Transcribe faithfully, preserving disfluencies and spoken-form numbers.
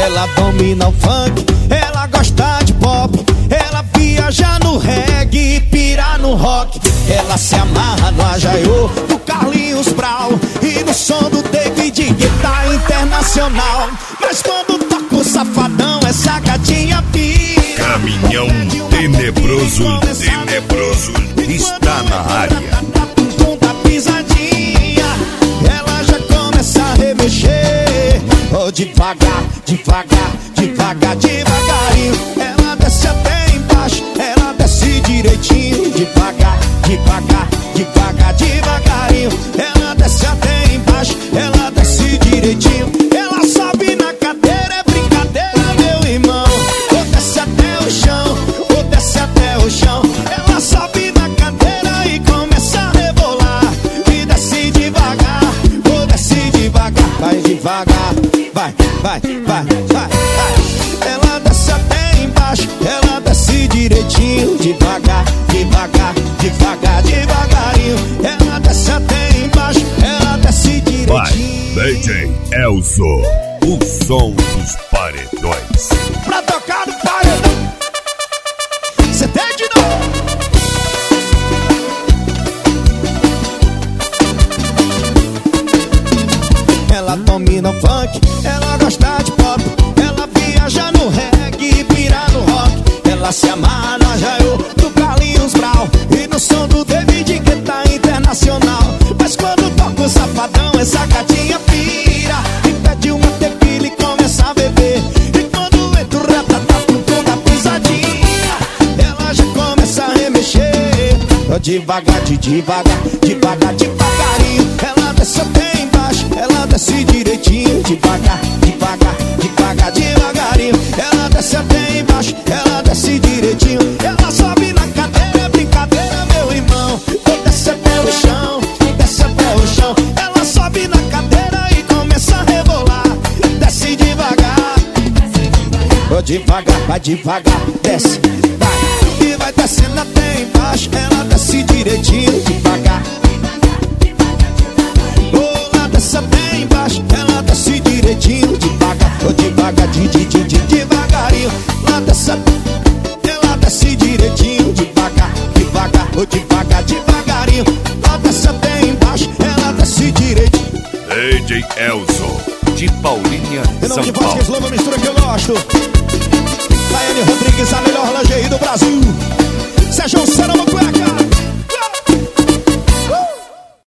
Ela domina o funk, ela gosta de pop, ela viaja no reggae e pira no rock. Ela se amarra no Ajaiô, do Carlinhos Brau e no som do David Guetta Internacional. Mas quando toca o Safadão, essa gatinha pira. Caminhão tenebroso, tenebroso está na área. Da pisadinha, ela já começa a remexer. Oh, devagar, devagar, devagar, devagarinho. Ela desce até embaixo, ela desce direitinho. Devagar, devagar, devagar, devagarinho. Ela desce até embaixo, ela desce direitinho. Ela sobe na cadeira, é brincadeira, meu irmão. Ou desce até o chão, ou desce até o chão. Ela sobe na cadeira e começa a rebolar. E desce devagar, ou desce devagar. Vai devagar, vai, vai, vai, vai, vai. Ela desce até embaixo, ela desce direitinho. Devagar, devagar, devagar, devagarinho. Ela desce até embaixo, ela desce direitinho. Vai, D J Elzo, o som dos paredões. Pra tocar no paredão, cê tem de novo. Ela domina o funk, ela gosta de pop, ela viaja no reggae e pira no rock. Ela se amarra no Ajaiô, do Carlinhos Brau e no som do David Guetta Internacional. Mas quando toca o Safadão, essa gatinha pira e pede uma tequila e começa a beber. E quando entra o ratatá com toda a pisadinha, ela já começa a remexer. Oh, devagar, de devagar, devagar, devagarinho. Ela desce até embaixo, ela desce direitinho. Devagar, devagar, devagar, devagarinho. Ela desce até embaixo, ela desce direitinho. Ela sobe na cadeira, é brincadeira, meu irmão. Ou desce até o chão, desce até o chão. Ela sobe na cadeira e começa a rebolar. Desce devagar, oh, devagar, vai devagar, desce, vai. E vai descendo até embaixo, ela desce direitinho. Devagar, oh, ela desce até embaixo, ela desce direitinho. Devagar, oh, devagar, de, de, de, de, devagarinho. Ela desce, ela desce direitinho. Devagar, devagar, oh, devagar, devagarinho. Ela desce até embaixo, ela desce direitinho. D J Elzo, de Paulinha, Em nome São de Paulo. Vasquez, Loma, mistura que eu gosto. Daiane Rodrigues, a melhor lingerie do Brasil. Sérgio Serão.